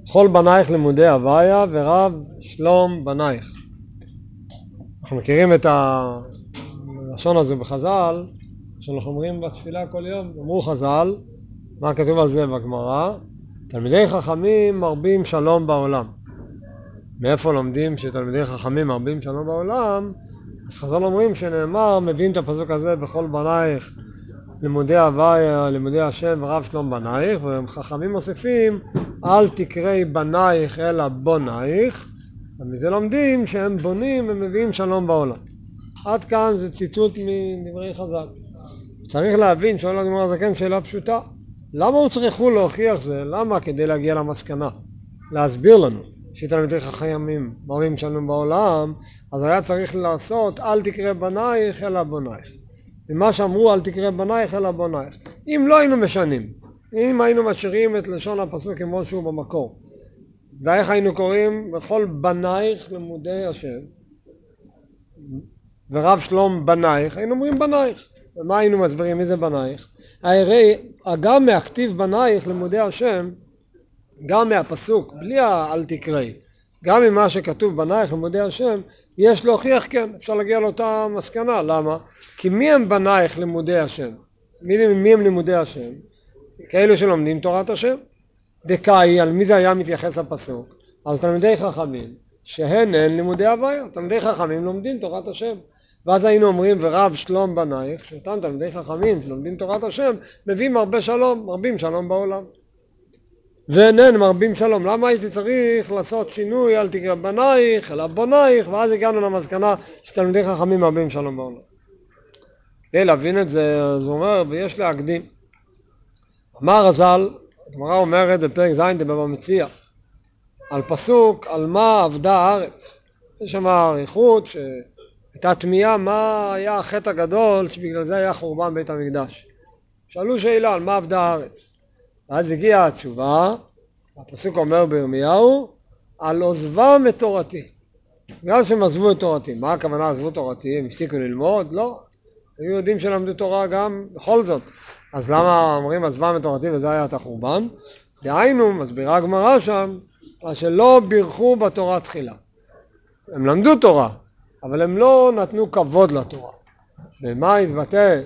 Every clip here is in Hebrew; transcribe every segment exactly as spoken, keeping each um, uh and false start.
כל בנייך לימודי הוויה ורב שלום בנייך. אנחנו מכירים את הלשון הזה בחז"ל, שאנחנו אומרים בתפילה כל יום, אמרו חז"ל, מה כתוב על זה בגמרא? תלמידי חכמים מרבים שלום בעולם. מאיפה לומדים שתלמידי חכמים מרבים שלום בעולם? אז חז"ל אומרים שנאמר, מביאים את הפסוק הזה בכל בנייך לימודי הוויה, לימודי השם ורב שלום בנייך, וחכמים מוסיפים אל תקראי בנייך אלא בונייך, ומזה לומדים שהם בונים ומביאים שלום בעולם. עד כאן זה ציטוט מדברי חז"ל. צריך להבין, שואל הגמרא הזקן שאלה פשוטה, למה הוא צריך להוכיח זה? למה? כדי להגיע למסקנה, להסביר לנו שתלמידי חכמים מרבים שלום בעולם, אז היה צריך לעשות אל תקרא בנייך אלא בונייך. ומה שאמרו אל תקרא בנייך אלא בונייך, אם לא היינו משנים, אם היינו משאירים את לשון הפסוק כמו שהוא במקור, ואיך היינו קוראים בכל בנייך לימודי השם ורב שלום בנייך, היינו אומרים בנייך. ומה היינו מסבירים? מי זה בנייך? הרי גם מהכתיב בנייך לימודי השם, גם מהפסוק בלי אל תקראי, גם ממה שכתוב בנייך לימודי השם, יש להוכיח, כן, אפשר להגיע לאותה מסקנה. למה? כי מי הם בנייך לימודי השם? מי, מי הם לימודי השם? כאלו שלומדים תורת השם. דקאי, על מי זה היה מתייחס הפסוק? על תלמידי חכמים שהן הן לימודי הוויה. תלמידי חכמים לומדים תורת השם, ואז היינו אומרים ורב שלום בנייך, שאותם תלמידי חכמים שלומדים תורת השם מביאים הרבה שלום, מרבים שלום בעולם. ואינן מרבים שלום. למה הייתי צריך לעשות שינוי אל תקרא בנייך אלא בונייך, ואז הגענו למסקנה שתלמידי חכמים מרבים שלום בעולם? כדי להבין את זה, אז הוא אומר, ויש להקדים. אמר רז"ל, הגמרא אומרת בפרק ז' בבבא מציעא, על פסוק על מה עבדה הארץ. יש שם אריכות שהייתה תמיהה מה היה החטא הגדול שבגלל זה היה חורבן בית המקדש. שאלו שאלה על מה עבדה הארץ. ואז הגיעה התשובה, הפסוק אומר בירמיהו, על עוזבם את תורתי. בגלל שהם עזבו את תורתי. מה הכוונה עזבו תורתי? הם הפסיקו ללמוד? לא. היו יודעים שלמדו תורה גם בכל זאת. אז למה אומרים עזבם את תורתי וזה היה את החורבן? דהיינו, מסבירה הגמרא שם, שלא בירכו בתורה תחילה. הם למדו תורה, אבל הם לא נתנו כבוד לתורה. ומה התבטא?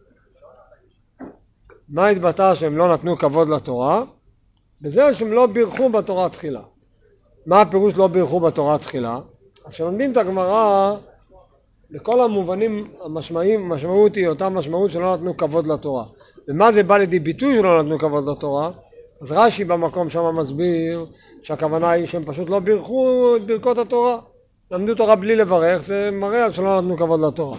מה התבטא שהם לא נתנו כבוד לתורה? בזה שהם לא בירכו בתורה תחילה. מה הפירוש לא בירכו בתורה תחילה? אז שלומדים את הגמרא, לכל המובנים המשמעות היא אותה משמעות שלא נתנו כבוד לתורה. ומה זה בא לידי ביטוי שלא נתנו כבוד לתורה? אז רש"י במקום שם מסביר שהכוונה היא שהם פשוט לא בירכו את ברכות התורה. למדו תורה בלי לברך, זה מראה שלא נתנו כבוד לתורה.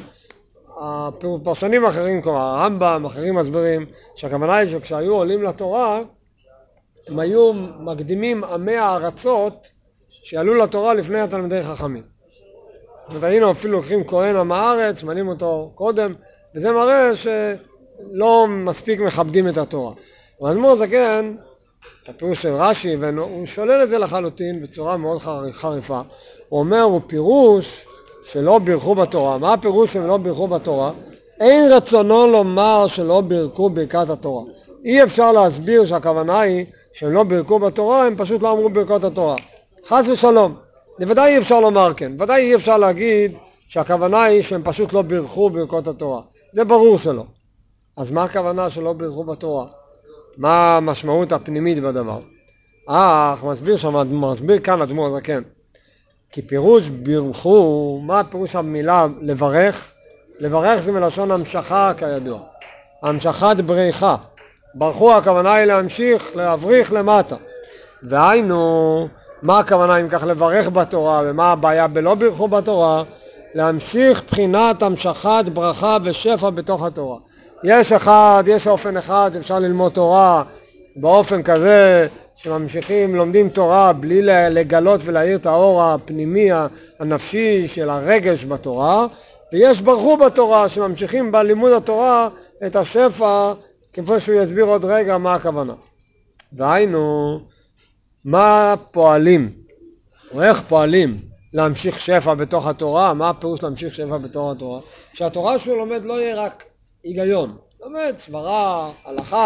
הפרשנים אחרים, כמו הרמב"ם, אחרים מסבירים שהכוונה היא שכשהיו עולים לתורה, הם היו מקדימים עמי הארצות שעלו לתורה לפני התלמידי חכמים. והיינו אפילו לוקחים כהן עם הארץ, מנים אותו קודם, וזה מראה שלא מספיק מכבדים את התורה. והאדמו"ר הזקן, הפירוש של רש"י, והוא שולל את זה לחלוטין בצורה מאוד חריפה. הוא אומר, הוא פירוש שלא בירכו בתורה. מה הפירוש שהם לא בירכו בתורה? אין רצונו לומר שלא בירכו ברכת התורה. אי אפשר להסביר שהכוונה היא שהם לא בירכו בתורה, הם פשוט לא אמרו ברכות התורה. חס ושלום. בוודאי אי אפשר לומר כן. בוודאי אי אפשר להגיד שהכוונה היא שהם פשוט לא בירכו ברכות התורה. זה ברור שלא. אז מה הכוונה שלא בירכו בתורה? מה המשמעות הפנימית בדבר? אך מסביר שם, מסביר כאן האדמו"ר הזקן. כי פירוש בירכו, מה הפירוש המילה לברך? לברך זה מלשון המשכה כידוע. המשכת בריחה. ברכו הכוונה היא להמשיך, להבריך למטה. והיינו, מה הכוונה אם כך לברך בתורה, ומה הבעיה בלא בירכו בתורה? להמשיך בחינת המשכת ברכה ושפע בתוך התורה. יש אחד, יש אופן אחד, אפשר ללמוד תורה באופן כזה, שממשיכים, לומדים תורה בלי לגלות ולהאיר את האור הפנימי, הנפשי של הרגש בתורה, ויש ברכו בתורה שממשיכים בלימוד התורה את השפע, כפי שהוא יסביר עוד רגע מה הכוונה. והיינו, מה פועלים, או איך פועלים להמשיך שפע בתוך התורה? מה הפירוש להמשיך שפע בתוך התורה? שהתורה שהוא לומד לא יהיה רק היגיון, לומד סברה, הלכה,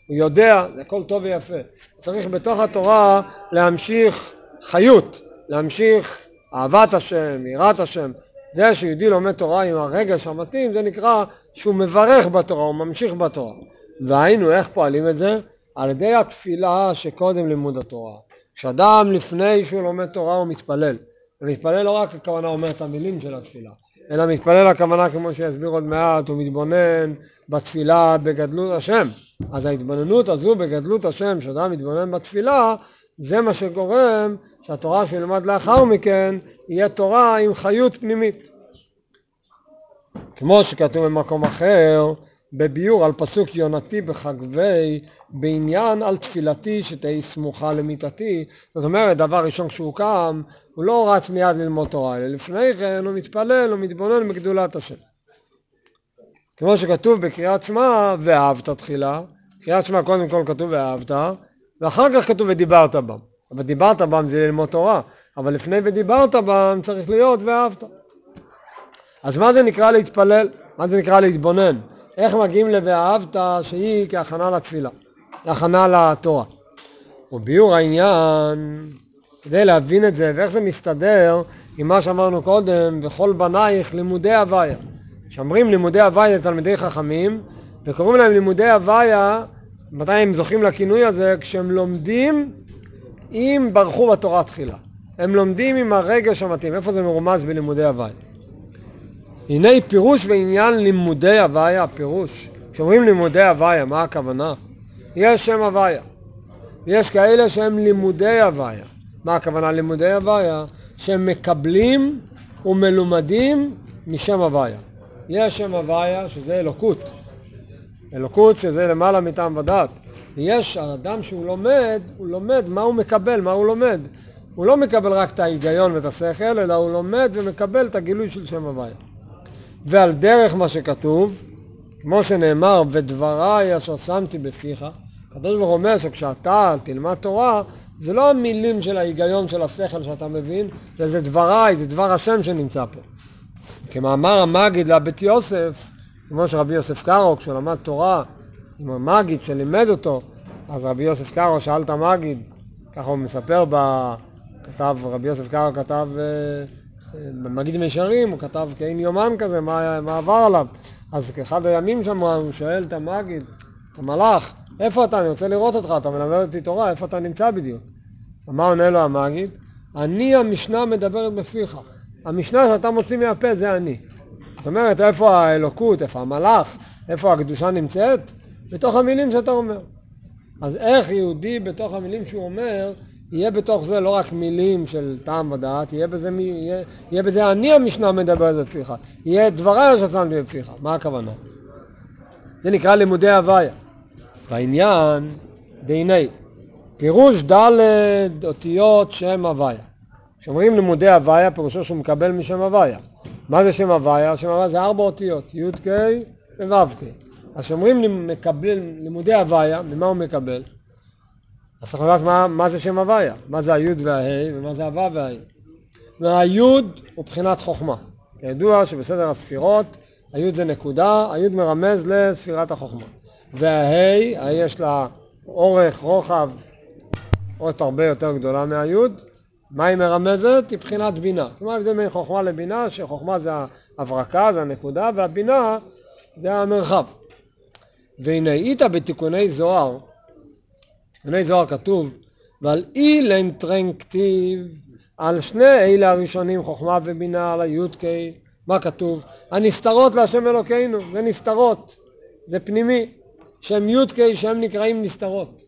הוא יודע, זה הכל טוב ויפה. צריך בתוך התורה להמשיך חיות, להמשיך אהבת השם, יראת השם. זה שיהודי לומד תורה עם הרגש המתאים, זה נקרא שהוא מברך בתורה, הוא ממשיך בתורה. והיינו איך פועלים את זה? על ידי התפילה שקודם לימוד התורה. כשאדם לפני שהוא לומד תורה הוא מתפלל. ומתפלל לא רק הכוונה אומר את המילים של התפילה, אלא מתפלל הכוונה כמו שיסביר עוד מעט, הוא מתבונן בתפילה בגדלות השם. אז ההתבוננות הזו בגדלות השם, שאדם מתבונן בתפילה, זה מה שגורם שהתורה שילמד לאחר מכן יהיה תורה עם חיות פנימית. כמו שכתוב במקום אחר, בביור על פסוק יונתי בחגבי, בעניין על תפילתי שתהי סמוכה למיטתי. זאת אומרת, דבר ראשון כשהוא קם, הוא לא רץ מיד ללמוד תורה, אלא לפני כן הוא מתפלל, הוא מתבונן בגדולת השם. כמו שכתוב בקריאת שמע, ואהבת תחילה. קריאת שמע קודם כל כתוב ואהבת, ואחר כך כתוב ודיברת בם. אבל דיברת בם זה ללמוד תורה, אבל לפני ודיברת בם צריך להיות ואהבת. אז מה זה נקרא להתפלל? מה זה נקרא להתבונן? איך מגיעים ל"ואהבת" שהיא כהכנה לתפילה, להכנה לתורה? וביור העניין, כדי להבין את זה ואיך זה מסתדר עם מה שאמרנו קודם, וכל בנייך לימודי הוויה. שאומרים לימודי הוויה לתלמידי חכמים, וקוראים להם לימודי הוויה, מתי הם זוכים לכינוי הזה? כשהם לומדים אם ברכו בתורה תחילה. הם לומדים עם הרגש המתאים. איפה זה מרומז בלימודי הוויה? הנה פירוש ועניין לימודי הוויה, הפירוש. כשאומרים לימודי הוויה, מה הכוונה? יש שם הוויה. יש כאלה שהם לימודי הוויה. מה הכוונה לימודי הוויה? שהם מקבלים ומלומדים משם הוויה. יש שם הוויה שזה אלוקות. אלוקות שזה למעלה מטעם ודעת. ויש האדם שהוא לומד, הוא לומד מה הוא מקבל, מה הוא לומד. הוא לא מקבל רק את ההיגיון ואת השכל, אלא הוא לומד ומקבל את הגילוי של שם הוויה. ועל דרך מה שכתוב, כמו שנאמר, ודבריי אשר שמתי בפיך, הקדוש ברוך הוא אומר שכשאתה תלמד תורה, זה לא המילים של ההיגיון של השכל שאתה מבין, זה, זה דבריי, זה דבר השם שנמצא פה. כמאמר המגיד לבית יוסף, כמו שרבי יוסף קארו, כשהוא למד תורה עם המגיד שלימד אותו, אז רבי יוסף קארו שאל את המגיד, ככה הוא מספר, ב... כתב, רבי יוסף קארו כתב במגיד מישרים, הוא כתב כאין יומן כזה, מה, מה עבר עליו. אז כאחד הימים שם הוא שואל את המגיד, את המלאך, איפה אתה? אני רוצה לראות אותך, אתה מלמד אותי תורה, איפה אתה נמצא בדיוק? מה עונה לו המגיד? אני המשנה מדברת בפיך. המשנה שאתה מוציא מהפה זה אני. זאת אומרת, איפה האלוקות, איפה המלאך, איפה הקדושה נמצאת? בתוך המילים שאתה אומר. אז איך יהודי בתוך המילים שהוא אומר, יהיה בתוך זה לא רק מילים של טעם ודעת, יהיה בזה, יהיה, יהיה בזה אני המשנה מדברת בפיך. יהיה דבריי ששמתי בפיך. מה הכוונה? זה נקרא לימודי הוויה. והעניין, דהיני, פירוש ד' אותיות שם הוויה. כשאומרים לימודי הוויה, פירושו שהוא מקבל משם הוויה. מה זה שם הוויה? שם הוויה זה ארבע אותיות, י' ק' וו' ק'. אז כשאומרים מקבל לימודי הוויה, ממה הוא מקבל? אז צריך לדעת מה, מה זה שם הוויה, מה זה הי' והה' ומה זה הו' והה'. והי' הוא בחינת חוכמה. כידוע שבסדר הספירות, הי' זה נקודה, הי' מרמז לספירת החוכמה. והה', הה' יש לה אורך, רוחב, אורך הרבה יותר גדולה מהי'. מה היא מרמזת? היא בחינת בינה. זאת אומרת, זה בין חוכמה לבינה, שחוכמה זה ההברקה, זה הנקודה, והבינה זה המרחב. והנה איתה בתיקוני זוהר, תיקוני זוהר כתוב, ועל אילן טרנקטיב, על שני אלה הראשונים, חוכמה ובינה, על היודקי, מה כתוב? הנסתרות להשם אלוקינו, זה נסתרות, זה פנימי, שם יודקי שהם נקראים נסתרות.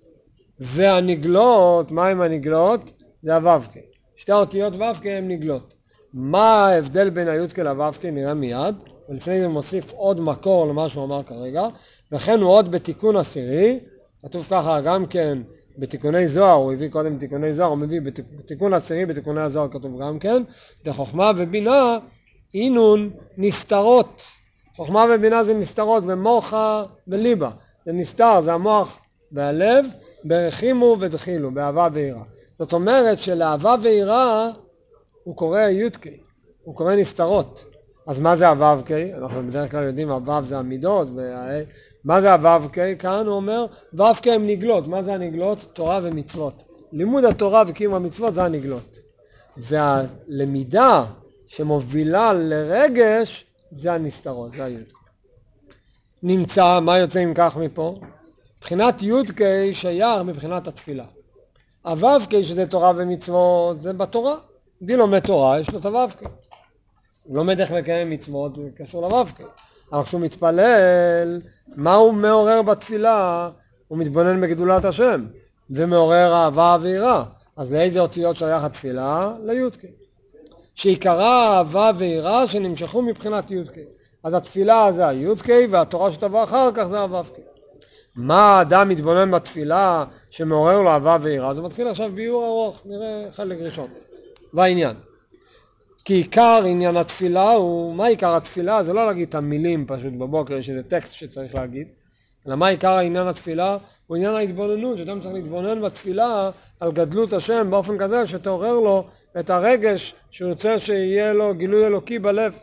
והנגלות, מה הם הנגלות? זה הו"קי. שתי האותיות ו"קי הם נגלות. מה ההבדל בין היודקי לו"קי? נראה מיד. ולפני זה מוסיף עוד מקור למה שהוא אמר כרגע. וכן הוא עוד בתיקון עשירי. כתוב ככה גם כן בתיקוני זוהר, הוא הביא קודם בתיקוני זוהר, הוא מביא בתיקון עשירי, בתיקוני הזוהר כתוב גם כן. זה חוכמה ובינה, אינון נסתרות. חוכמה ובינה זה נסתרות במוחה וליבה. זה נסתר, זה המוח והלב, ברחימו ודחילו, באהבה ויראה. זאת אומרת שלאהבה ויראה הוא קורא יודקי, הוא קורא נסתרות. אז מה זה הו"קי? אנחנו בדרך כלל יודעים הו"ב זה המידות, מה זה הו"ק? כאן הוא אומר, ו"ק הם נגלות. מה זה הנגלות? תורה ומצוות. לימוד התורה וקיום המצוות זה הנגלות. והלמידה שמובילה לרגש זה הנסתרות, זה הי"ק. נמצא, מה יוצא עם כך מפה? מבחינת י"ק שייך מבחינת התפילה. הו"ק שזה תורה ומצוות זה בתורה. די לומד תורה, יש לו את הו"ק. הוא לומד איך לקיים מצוות, זה קשור לו"ק. אבל כשהוא מתפלל, מה הוא מעורר בתפילה? הוא מתבונן בגדולת השם, ומעורר אהבה ויראה. אז לאיזה אותיות שייך התפילה? לי"ק. שעיקרה אהבה ויראה שנמשכו מבחינת י"ק. אז התפילה זה הי"ק, והתורה שתבוא אחר כך זה הו"ק. מה האדם מתבונן בתפילה שמעורר לו אהבה ויראה? זה מתחיל עכשיו ביור ארוך, נראה חלק ראשון. והעניין. כי עיקר עניין התפילה הוא, מה עיקר התפילה? זה לא להגיד את המילים פשוט בבוקר, יש איזה טקסט שצריך להגיד. אלא מה עיקר עניין התפילה? הוא עניין ההתבוננות, שאדם צריך להתבונן בתפילה על גדלות השם באופן כזה שתעורר לו את הרגש שהוא רוצה שיהיה לו גילוי אלוקי בלב.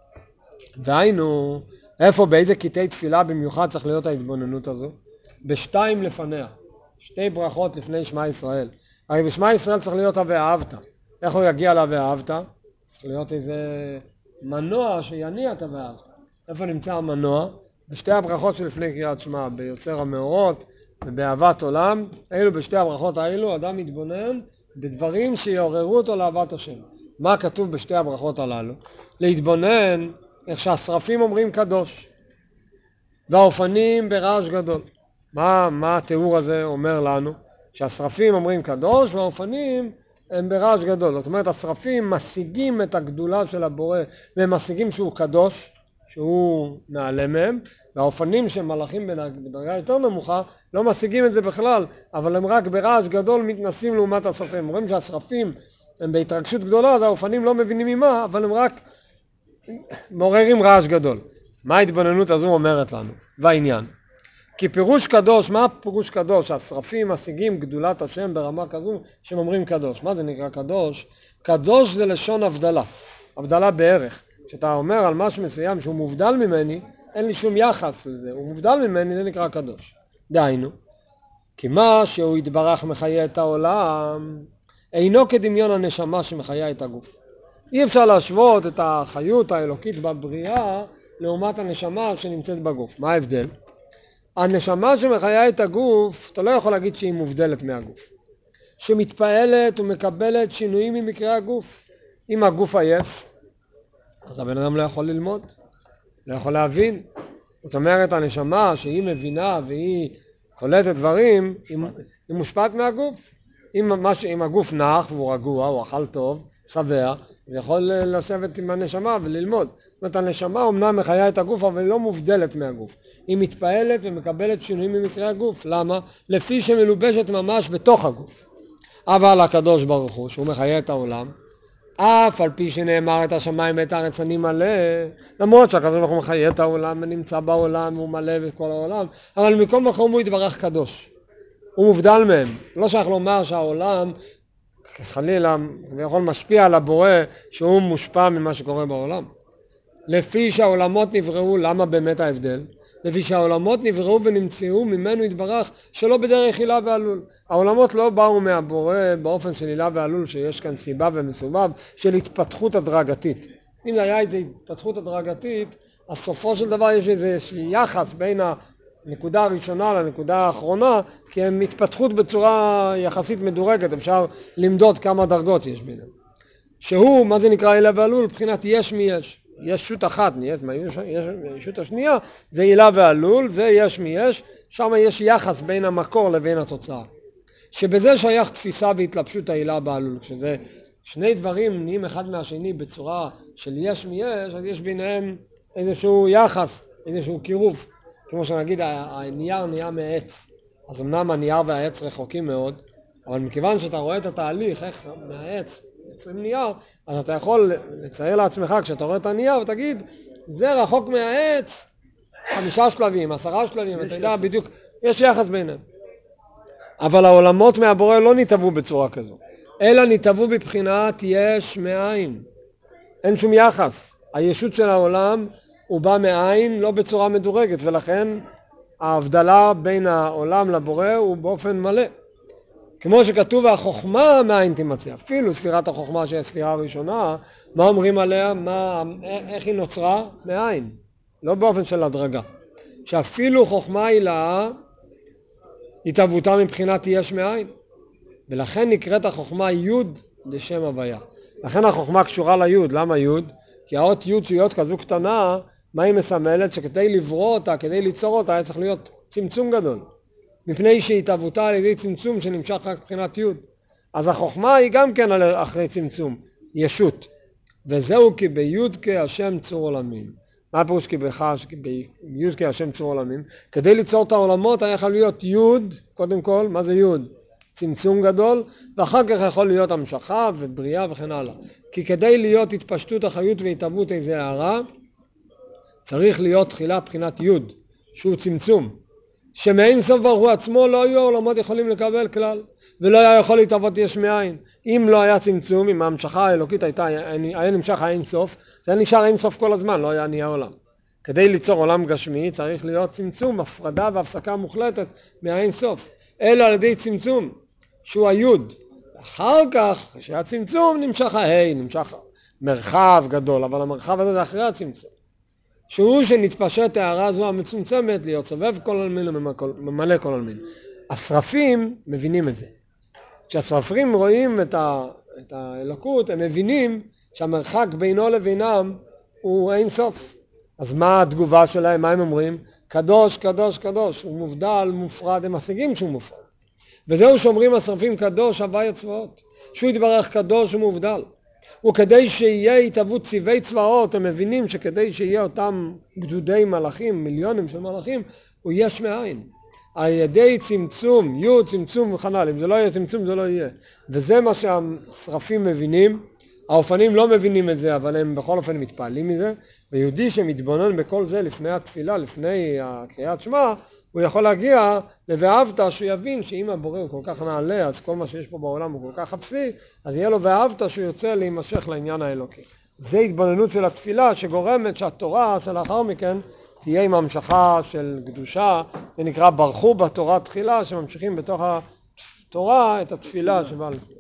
דהיינו, איפה, באיזה קטעי תפילה במיוחד צריך להיות ההתבוננות הזו? בשתיים לפניה, שתי ברכות לפני שמע ישראל. הרי בשמע ישראל צריך להיות ה"ואהבת". איך הוא יגיע ל"ואהבת"? צריך להיות איזה מנוע שיניע את ה"ואהבת". איפה נמצא המנוע? בשתי הברכות שלפני קריאת שמע, ביוצר המאורות ובאהבת עולם, אלו בשתי הברכות האלו, אדם מתבונן בדברים שיעוררו אותו לאהבת השם. מה כתוב בשתי הברכות הללו? להתבונן איך שהשרפים אומרים קדוש, והאופנים ברעש גדול. מה, מה התיאור הזה אומר לנו? שהשרפים אומרים קדוש והאופנים הם ברעש גדול. זאת אומרת, השרפים משיגים את הגדולה של הבורא, והם משיגים שהוא קדוש, שהוא נעלה מהם, והאופנים שהם מלאכים בדרגה יותר נמוכה לא משיגים את זה בכלל, אבל הם רק ברעש גדול מתנסים לעומת השרפים. רואים שהשרפים הם בהתרגשות גדולה, אז האופנים לא מבינים ממה, אבל הם רק מעוררים רעש גדול. מה ההתבוננות הזו אומרת לנו? והעניין. כי פירוש קדוש, מה פירוש קדוש? השרפים משיגים גדולת השם ברמה כזו שהם אומרים קדוש. מה זה נקרא קדוש? קדוש זה לשון הבדלה. הבדלה בערך. כשאתה אומר על משהו מסוים שהוא מובדל ממני, אין לי שום יחס לזה. הוא מובדל ממני, זה נקרא קדוש. דהיינו, כי מה שהוא יתברך מחיה את העולם, אינו כדמיון הנשמה שמחיה את הגוף. אי אפשר להשוות את החיות האלוקית בבריאה לעומת הנשמה שנמצאת בגוף. מה ההבדל? הנשמה שמחיה את הגוף, אתה לא יכול להגיד שהיא מובדלת מהגוף. שמתפעלת ומקבלת שינויים ממקרה הגוף. אם הגוף עייף, אז הבן אדם לא יכול ללמוד, לא יכול להבין. זאת אומרת, הנשמה שהיא מבינה והיא קולטת דברים, היא, היא מושפעת מהגוף. אם, מש, אם הגוף נח והוא רגוע, הוא אכל טוב, שבע, זה יכול לשבת עם הנשמה וללמוד. זאת אומרת, הנשמה אומנם מחיה את הגוף, אבל היא לא מובדלת מהגוף. היא מתפעלת ומקבלת שינויים ממקרה הגוף. למה? לפי שמלובשת ממש בתוך הגוף. אבל הקדוש ברוך הוא, שהוא מחיה את העולם, אף על פי שנאמר את השמיים ואת הארץ אני מלא, למרות שהקדוש ברוך הוא מחיה את העולם ונמצא בעולם והוא מלא את כל העולם, אבל מכל מקום הוא יתברך קדוש. הוא מובדל מהם. לא שייך לומר שהעולם חלילה ויכול משפיע על הבורא שהוא מושפע ממה שקורה בעולם. לפי שהעולמות נבראו, למה באמת ההבדל? לפי שהעולמות נבראו ונמצאו ממנו יתברך שלא בדרך הילה ועלול. העולמות לא באו מהבורא באופן של הילה ועלול, שיש כאן סיבה ומסובב של התפתחות הדרגתית. אם היה איזו התפתחות הדרגתית, אז סופו של דבר יש איזה יחס בין הנקודה הראשונה לנקודה האחרונה, כי הם התפתחות בצורה יחסית מדורגת, אפשר למדוד כמה דרגות יש ביניהם. שהוא, מה זה נקרא הילה ועלול? מבחינת יש מי יש. יש שות אחת, יש שות השנייה, זה הילה ועלול, זה יש מי יש, שם יש יחס בין המקור לבין התוצאה. שבזה שייך תפיסה והתלבשות ההילה בעלול, כשזה שני דברים נהיים אחד מהשני בצורה של יש מי יש, אז יש ביניהם איזשהו יחס, איזשהו קירוב. כמו שנגיד, הנייר נהיה מעץ, אז אמנם הנייר והעץ רחוקים מאוד, אבל מכיוון שאתה רואה את התהליך, איך מהעץ יוצרים נייר, אז אתה יכול לצייר לעצמך כשאתה רואה את הנייר ותגיד, זה רחוק מהעץ, חמישה שלבים, עשרה שלבים, אתה יודע בדיוק, יש יחס ביניהם. אבל העולמות מהבורא לא ניתבו בצורה כזו, אלא ניתבו בבחינת יש מאין. אין שום יחס. הישות של העולם הוא בא מאין, לא בצורה מדורגת, ולכן ההבדלה בין העולם לבורא הוא באופן מלא. כמו שכתוב, החוכמה מהאינטימציה, אפילו ספירת החוכמה שהיא הספירה הראשונה, מה אומרים עליה? מה, איך היא נוצרה? מאין. לא באופן של הדרגה. שאפילו חוכמה היא לה, התהוותה מבחינת יש מאין. ולכן נקראת החוכמה יוד לשם הוויה. לכן החוכמה קשורה ליוד. למה יוד? כי האות יוד שהיא אות כזו קטנה, מה היא מסמלת? שכדי לברוא אותה, כדי ליצור אותה, היה צריך להיות צמצום גדול. מפני שהתהוותה על ידי צמצום שנמשך רק מבחינת יוד. אז החוכמה היא גם כן אחרי צמצום, ישות. וזהו כי ביוד כהשם צור עולמים. מה הפירוש כי בחש, כי ביוד כהשם צור עולמים? כדי ליצור את העולמות היה יכול להיות יוד, קודם כל, מה זה יוד? צמצום גדול, ואחר כך יכול להיות המשכה ובריאה וכן הלאה. כי כדי להיות התפשטות החיות והתהוות איזה הערה, צריך להיות תחילה בחינת יוד, שהוא צמצום. שמאין סוף ברוך הוא עצמו לא היו העולמות יכולים לקבל כלל, ולא היה יכול להתהוות יש מאין. אם לא היה צמצום, אם ההמשכה האלוקית הייתה, היה נמשך האין סוף, זה נשאר אין סוף כל הזמן, לא היה נהיה עולם. כדי ליצור עולם גשמי צריך להיות צמצום, הפרדה והפסקה מוחלטת מהאין סוף. אלא על ידי צמצום, שהוא היוד. אחר כך, כשהצמצום נמשך ההי, נמשך מרחב גדול, אבל המרחב הזה זה אחרי הצמצום. שהוא שנתפשט הערה זו המצומצמת להיות סובב כל עלמין וממלא כל עלמין. השרפים מבינים את זה. כשהשרפים רואים את, ה, את האלוקות, הם מבינים שהמרחק בינו לבינם הוא אין סוף. אז מה התגובה שלהם? מה הם אומרים? קדוש, קדוש, קדוש. הוא מובדל, מופרד, הם משיגים שהוא מופרד. וזהו שאומרים השרפים קדוש, הווי צבאות. שהוא יתברך קדוש ומובדל. וכדי שיהיה התהוות צבעי צבאות, הם מבינים שכדי שיהיה אותם גדודי מלאכים, מיליונים של מלאכים, הוא יש מאין. על ידי צמצום, יהיו צמצום וכנ"ל, אם זה לא יהיה צמצום זה לא יהיה. וזה מה שהשרפים מבינים, האופנים לא מבינים את זה, אבל הם בכל אופן מתפעלים מזה, ויהודי שמתבונן בכל זה לפני התפילה, לפני הקריאת שמע, הוא יכול להגיע ל"ואהבת", שהוא יבין שאם הבורא הוא כל כך נעלה, אז כל מה שיש פה בעולם הוא כל כך אפסי, אז יהיה לו "ואהבת" שהוא יוצא להימשך לעניין האלוקי. זה התבוננות של התפילה שגורמת שהתורה שלאחר מכן תהיה עם המשכה של קדושה, זה נקרא ברכו בתורה תחילה, שממשיכים בתוך התורה את התפילה שבא